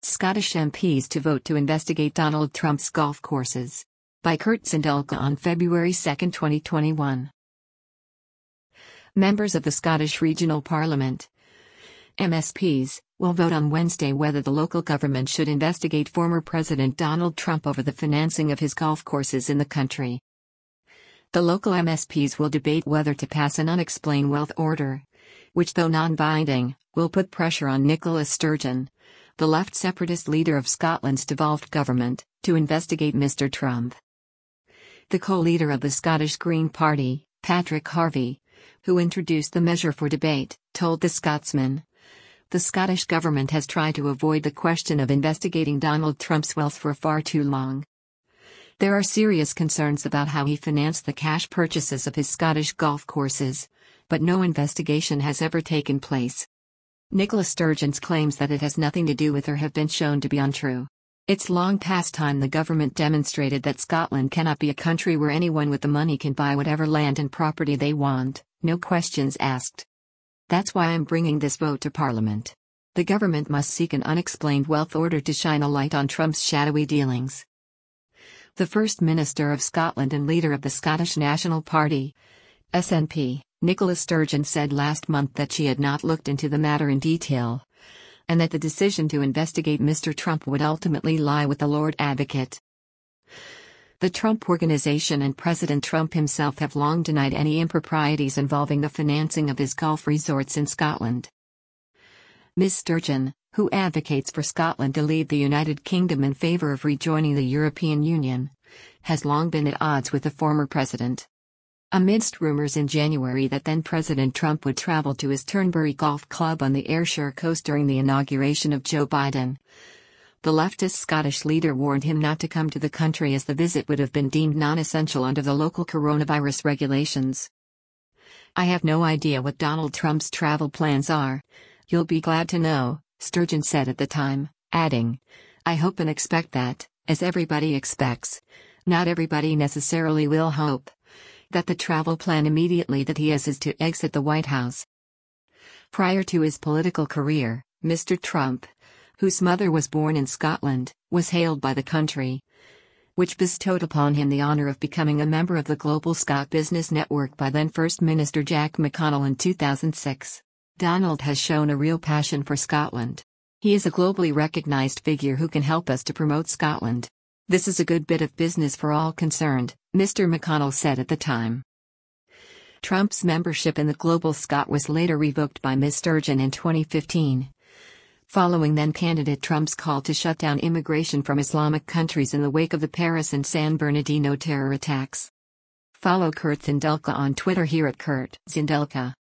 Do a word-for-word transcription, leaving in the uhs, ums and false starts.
Scottish M Ps to vote to investigate Donald Trump's golf courses. By Kurt Zindulka on February second, twenty twenty-one. Members of the Scottish Regional Parliament, M S Ps, will vote on Wednesday whether the local government should investigate former President Donald Trump over the financing of his golf courses in the country. The local M S Ps will debate whether to pass an unexplained wealth order, which, though non-binding, will put pressure on Nicola Sturgeon, the left separatist leader of Scotland's devolved government, to investigate Mister Trump. The co-leader of the Scottish Green Party, Patrick Harvie, who introduced the measure for debate, told The Scotsman, "The Scottish government has tried to avoid the question of investigating Donald Trump's wealth for far too long. There are serious concerns about how he financed the cash purchases of his Scottish golf courses, but no investigation has ever taken place." Nicola Sturgeon's claims that it has nothing to do with her have been shown to be untrue. It's long past time the government demonstrated that Scotland cannot be a country where anyone with the money can buy whatever land and property they want, no questions asked. That's why I'm bringing this vote to Parliament. The government must seek an unexplained wealth order to shine a light on Trump's shadowy dealings. The First Minister of Scotland and leader of the Scottish National Party, S N P, Nicola Sturgeon said last month that she had not looked into the matter in detail, and that the decision to investigate Mister Trump would ultimately lie with the Lord Advocate. The Trump Organization and President Trump himself have long denied any improprieties involving the financing of his golf resorts in Scotland. Miz Sturgeon, who advocates for Scotland to leave the United Kingdom in favour of rejoining the European Union, has long been at odds with the former president. Amidst rumours in January that then-President Trump would travel to his Turnberry Golf Club on the Ayrshire coast during the inauguration of Joe Biden, the leftist Scottish leader warned him not to come to the country as the visit would have been deemed non-essential under the local coronavirus regulations. "I have no idea what Donald Trump's travel plans are. You'll be glad to know," Sturgeon said at the time, adding, "I hope and expect that, as everybody expects, not everybody necessarily will hope, that the travel plan immediately that he has is to exit the White House." Prior to his political career, Mister Trump, whose mother was born in Scotland, was hailed by the country, which bestowed upon him the honour of becoming a member of the Global Scot Business Network by then First Minister Jack McConnell in two thousand six. Donald has shown a real passion for Scotland. He is a globally recognised figure who can help us to promote Scotland. This is a good bit of business for all concerned, Mister McConnell said at the time. Trump's membership in the Global Scot was later revoked by Miz Sturgeon in twenty fifteen. Following then-candidate Trump's call to shut down immigration from Islamic countries in the wake of the Paris and San Bernardino terror attacks. Follow Kurt Zindulka on Twitter here at Kurt Zindulka.